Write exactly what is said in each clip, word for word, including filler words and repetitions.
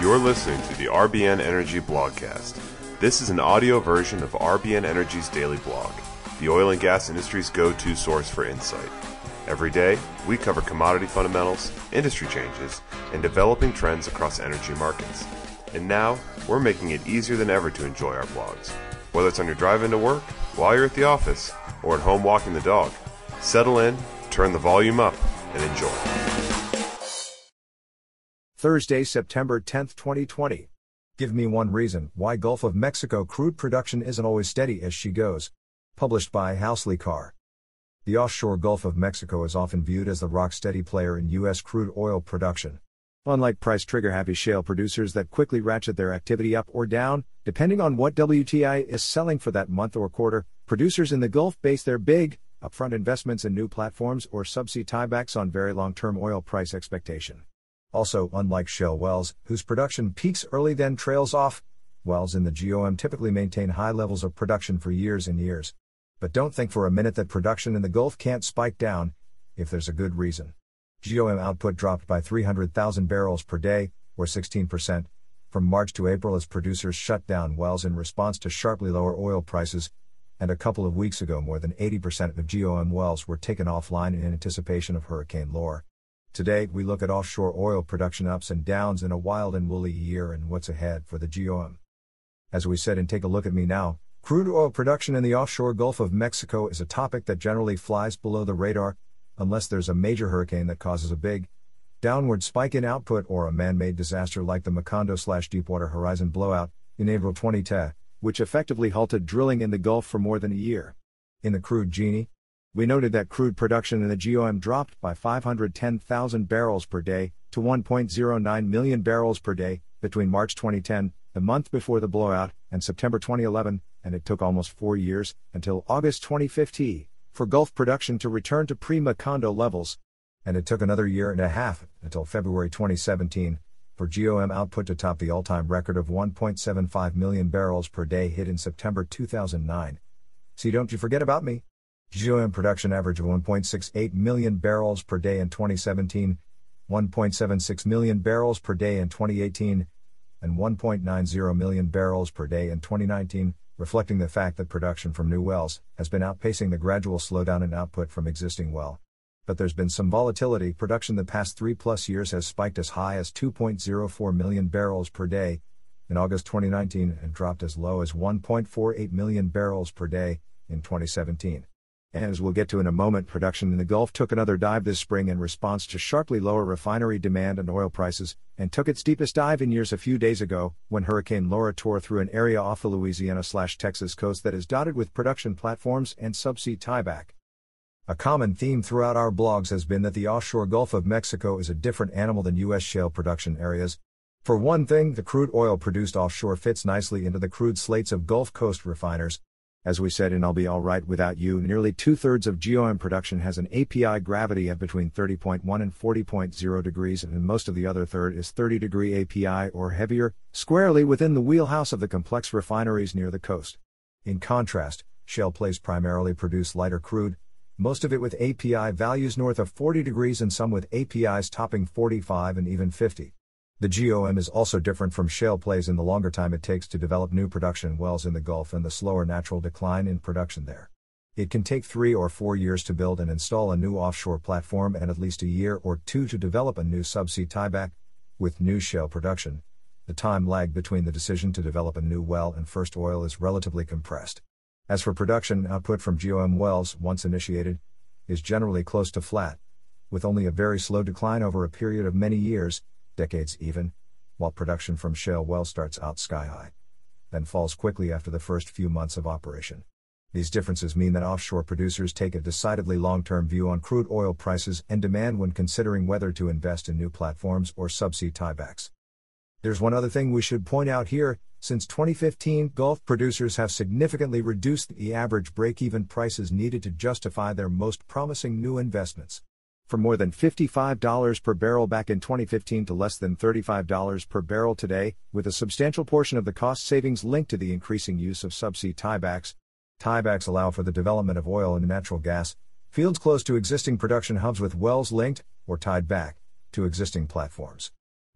You're listening to the R B N Energy Blogcast. This is an audio version of R B N Energy's daily blog, the oil and gas industry's go-to source for insight. Every day, we cover commodity fundamentals, industry changes, and developing trends across energy markets. And now, we're making it easier than ever to enjoy our blogs. Whether it's on your drive into work, while you're at the office, or at home walking the dog, settle in, turn the volume up, and enjoy. Thursday, September tenth, twenty twenty. Give me one reason why Gulf of Mexico crude production isn't always steady as she goes. Published by Housley Carr. The offshore Gulf of Mexico is often viewed as the rock-steady player in U S crude oil production. Unlike price trigger-happy shale producers that quickly ratchet their activity up or down, depending on what W T I is selling for that month or quarter, producers in the Gulf base their big, upfront investments in new platforms or subsea tiebacks on very long-term oil price expectation. Also, unlike shale wells, whose production peaks early then trails off, wells in the G O M typically maintain high levels of production for years and years. But don't think for a minute that production in the Gulf can't spike down, if there's a good reason. G O M output dropped by three hundred thousand barrels per day, or sixteen percent, from March to April as producers shut down wells in response to sharply lower oil prices, and a couple of weeks ago more than eighty percent of G O M wells were taken offline in anticipation of Hurricane Laura. Today, we look at offshore oil production ups and downs in a wild and woolly year and what's ahead for the G O M. As we said in Take a Look at Me Now, crude oil production in the offshore Gulf of Mexico is a topic that generally flies below the radar, unless there's a major hurricane that causes a big, downward spike in output or a man-made disaster like the Macondo-slash-Deepwater Horizon blowout in April twenty ten, which effectively halted drilling in the Gulf for more than a year. In the Crude Genie, we noted that crude production in the G O M dropped by five hundred ten thousand barrels per day to one point zero nine million barrels per day between March twenty ten, the month before the blowout, and September twenty eleven, and it took almost four years, until August twenty fifteen, for Gulf production to return to pre-Macondo levels. And it took another year and a half, until February twenty seventeen, for G O M output to top the all-time record of one point seven five million barrels per day hit in September two thousand nine. See, don't you forget about me? G O M production average of one point six eight million barrels per day in twenty seventeen, one point seven six million barrels per day in twenty eighteen, and one point nine zero million barrels per day in twenty nineteen, reflecting the fact that production from new wells has been outpacing the gradual slowdown in output from existing well. But there's been some volatility. Production the past three plus years has spiked as high as two point zero four million barrels per day in August twenty nineteen and dropped as low as one point four eight million barrels per day in twenty seventeen. And as we'll get to in a moment, production in the Gulf took another dive this spring in response to sharply lower refinery demand and oil prices, and took its deepest dive in years a few days ago, when Hurricane Laura tore through an area off the Louisiana-slash-Texas coast that is dotted with production platforms and subsea tieback. A common theme throughout our blogs has been that the offshore Gulf of Mexico is a different animal than U S shale production areas. For one thing, the crude oil produced offshore fits nicely into the crude slates of Gulf Coast refiners. As we said in I'll Be Alright Without You, nearly two-thirds of G O M production has an A P I gravity of between thirty point one and forty point zero degrees, and most of the other third is thirty degree A P I or heavier, squarely within the wheelhouse of the complex refineries near the coast. In contrast, shale plays primarily produce lighter crude, most of it with A P I values north of forty degrees and some with A P Is topping forty-five and even fifty. The G O M is also different from shale plays in the longer time it takes to develop new production wells in the Gulf and the slower natural decline in production there. It can take three or four years to build and install a new offshore platform and at least a year or two to develop a new subsea tieback. With new shale production, the time lag between the decision to develop a new well and first oil is relatively compressed. As for production, output from G O M wells, once initiated, is generally close to flat, with only a very slow decline over a period of many years, decades even, while production from shale wells starts out sky high, then falls quickly after the first few months of operation. These differences mean that offshore producers take a decidedly long-term view on crude oil prices and demand when considering whether to invest in new platforms or subsea tiebacks. There's one other thing we should point out here. Since twenty fifteen, Gulf producers have significantly reduced the average break-even prices needed to justify their most promising new investments. From more than fifty-five dollars per barrel back in twenty fifteen to less than thirty-five dollars per barrel today, with a substantial portion of the cost savings linked to the increasing use of subsea tiebacks. Tiebacks allow for the development of oil and natural gas fields close to existing production hubs with wells linked, or tied back, to existing platforms.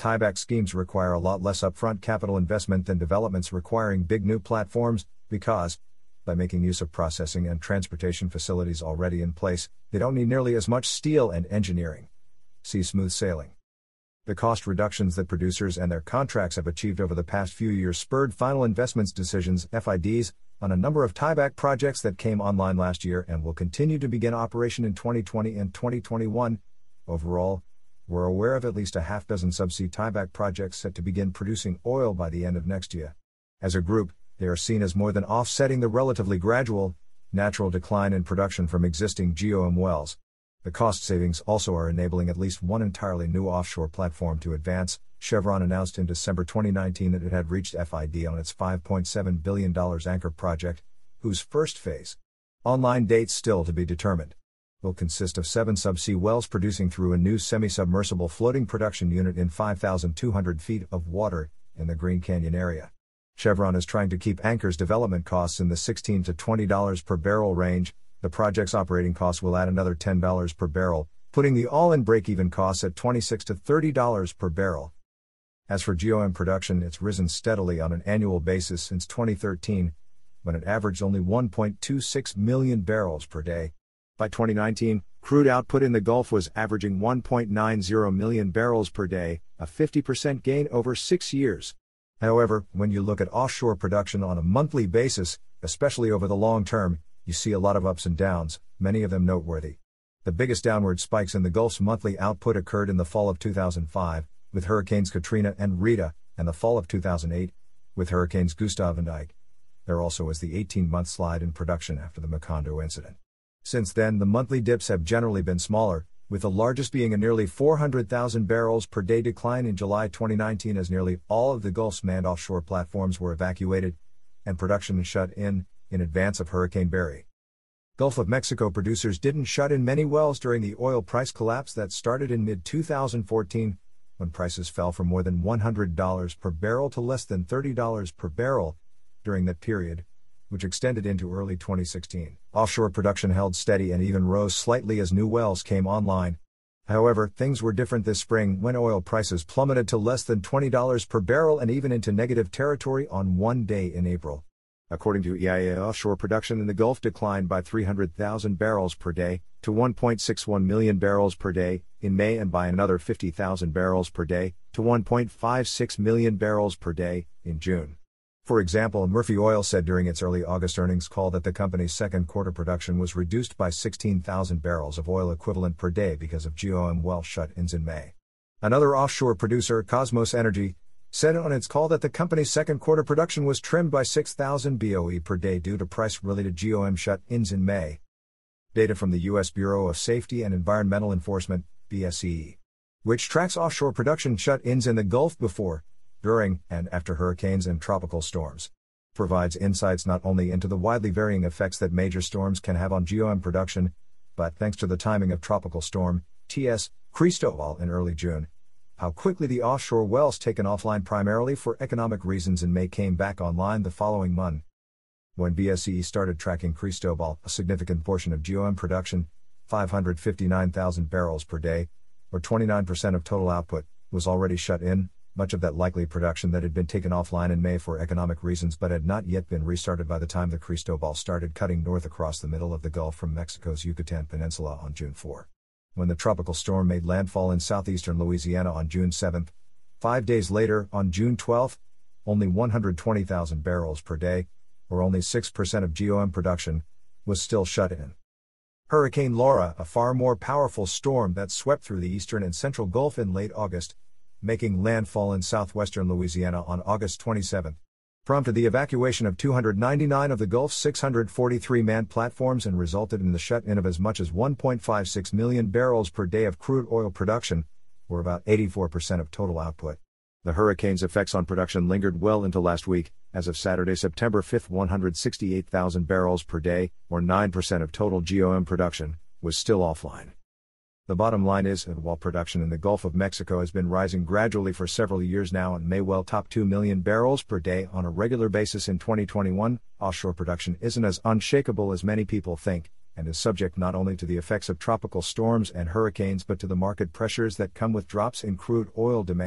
Tieback schemes require a lot less upfront capital investment than developments requiring big new platforms, because, by making use of processing and transportation facilities already in place, they don't need nearly as much steel and engineering. See smooth sailing. The cost reductions that producers and their contracts have achieved over the past few years spurred final investments decisions (F I Ds) on a number of tieback projects that came online last year and will continue to begin operation in twenty twenty and twenty twenty-one. Overall, we're aware of at least a half dozen subsea tieback projects set to begin producing oil by the end of next year. As a group, they are seen as more than offsetting the relatively gradual, natural decline in production from existing G O M wells. The cost savings also are enabling at least one entirely new offshore platform to advance. Chevron announced in December twenty nineteen that it had reached F I D on its five point seven billion dollars Anchor project, whose first phase, online dates still to be determined, will consist of seven subsea wells producing through a new semi-submersible floating production unit in five thousand two hundred feet of water in the Green Canyon area. Chevron is trying to keep Anchor's development costs in the sixteen to twenty dollars per barrel range. The project's operating costs will add another ten dollars per barrel, putting the all-in break-even costs at twenty-six to thirty dollars per barrel. As for G O M production, it's risen steadily on an annual basis since twenty thirteen, when it averaged only one point two six million barrels per day. By twenty nineteen, crude output in the Gulf was averaging one point nine zero million barrels per day, a fifty percent gain over six years. However, when you look at offshore production on a monthly basis, especially over the long term, you see a lot of ups and downs, many of them noteworthy. The biggest downward spikes in the Gulf's monthly output occurred in the fall of two thousand five, with Hurricanes Katrina and Rita, and the fall of two thousand eight, with Hurricanes Gustav and Ike. There also was the eighteen-month slide in production after the Macondo incident. Since then, the monthly dips have generally been smaller, with the largest being a nearly four hundred thousand barrels per day decline in July twenty nineteen as nearly all of the Gulf's manned offshore platforms were evacuated, and production shut in, in advance of Hurricane Barry. Gulf of Mexico producers didn't shut in many wells during the oil price collapse that started in mid twenty fourteen, when prices fell from more than one hundred dollars per barrel to less than thirty dollars per barrel. During that period, which extended into early twenty sixteen, offshore production held steady and even rose slightly as new wells came online. However, things were different this spring when oil prices plummeted to less than twenty dollars per barrel and even into negative territory on one day in April. According to E I A, offshore production in the Gulf declined by three hundred thousand barrels per day to one point six one million barrels per day in May and by another fifty thousand barrels per day to one point five six million barrels per day in June. For example, Murphy Oil said during its early August earnings call that the company's second quarter production was reduced by sixteen thousand barrels of oil equivalent per day because of G O M well shut-ins in May. Another offshore producer, Cosmos Energy, said on its call that the company's second quarter production was trimmed by six thousand B O E per day due to price-related G O M shut-ins in May. Data from the U S Bureau of Safety and Environmental Enforcement, B S E E, which tracks offshore production shut-ins in the Gulf before, during, and after hurricanes and tropical storms, provides insights not only into the widely varying effects that major storms can have on G O M production, but thanks to the timing of Tropical Storm T S Cristobal in early June, how quickly the offshore wells taken offline primarily for economic reasons in May came back online the following month. When B S E E started tracking Cristobal, a significant portion of G O M production, five hundred fifty-nine thousand barrels per day, or twenty-nine percent of total output, was already shut in, much of that likely production that had been taken offline in May for economic reasons but had not yet been restarted by the time the Cristobal started cutting north across the middle of the Gulf from Mexico's Yucatan Peninsula on June fourth. When the tropical storm made landfall in southeastern Louisiana on June seventh, five days later, on June twelfth, only one hundred twenty thousand barrels per day, or only six percent of G O M production, was still shut in. Hurricane Laura, a far more powerful storm that swept through the eastern and central Gulf in late August, making landfall in southwestern Louisiana on August twenty-seventh, prompted the evacuation of two hundred ninety-nine of the Gulf's six hundred forty-three manned platforms and resulted in the shut-in of as much as one point five six million barrels per day of crude oil production, or about eighty-four percent of total output. The hurricane's effects on production lingered well into last week. As of Saturday, September fifth, one hundred sixty-eight thousand barrels per day, or nine percent of total G O M production, was still offline. The bottom line is that while production in the Gulf of Mexico has been rising gradually for several years now and may well top two million barrels per day on a regular basis in twenty twenty-one, offshore production isn't as unshakable as many people think, and is subject not only to the effects of tropical storms and hurricanes but to the market pressures that come with drops in crude oil demand,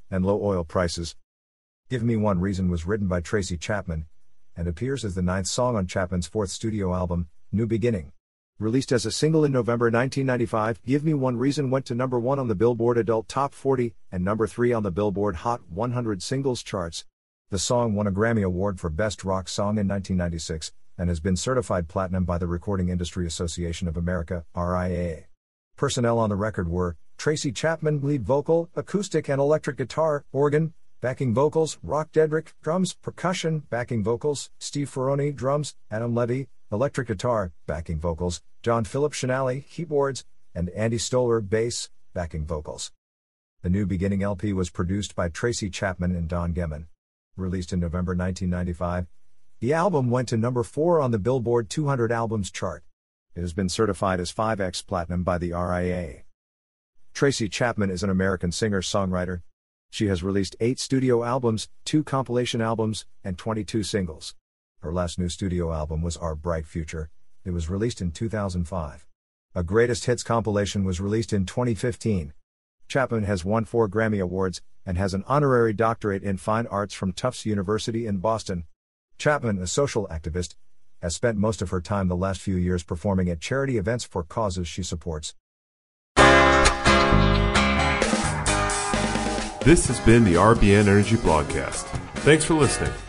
and low oil prices. Give Me One Reason was written by Tracy Chapman, and appears as the ninth song on Chapman's fourth studio album, New Beginning. Released as a single in November nineteen ninety-five, Give Me One Reason went to number one on the Billboard Adult Top forty, and number three on the Billboard Hot one hundred Singles charts. The song won a Grammy Award for Best Rock Song in nineteen ninety-six, and has been certified platinum by the Recording Industry Association of America, R I A. Personnel on the record were Tracy Chapman, lead vocal, acoustic and electric guitar, organ, backing vocals, Rock Dedrick, drums, percussion, backing vocals, Steve Ferroni, drums, Adam Levy, electric guitar, backing vocals, John Philip Shinali, keyboards, and Andy Stoller, bass, backing vocals. The New Beginning L P was produced by Tracy Chapman and Don Gehman. Released in November nineteen ninety-five, the album went to number four on the Billboard two hundred Albums chart. It has been certified as five X Platinum by the R I A. Tracy Chapman is an American singer-songwriter. She has released eight studio albums, two compilation albums, and twenty-two singles. Her last new studio album was Our Bright Future. It was released in two thousand five. A Greatest Hits compilation was released in twenty fifteen. Chapman has won four Grammy Awards, and has an honorary doctorate in fine arts from Tufts University in Boston. Chapman, a social activist, has spent most of her time the last few years performing at charity events for causes she supports. This has been the R B N Energy Blogcast. Thanks for listening.